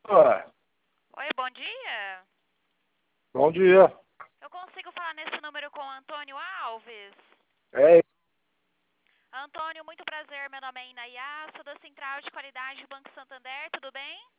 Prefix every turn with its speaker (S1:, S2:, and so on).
S1: Ah,
S2: Oi, bom dia.
S1: bom dia.
S2: Eu consigo falar nesse número com o Antônio Alves?
S1: É,
S2: Antônio, muito prazer. Meu nome é Inayá, sou da Central de Qualidade do Banco Santander, tudo bem?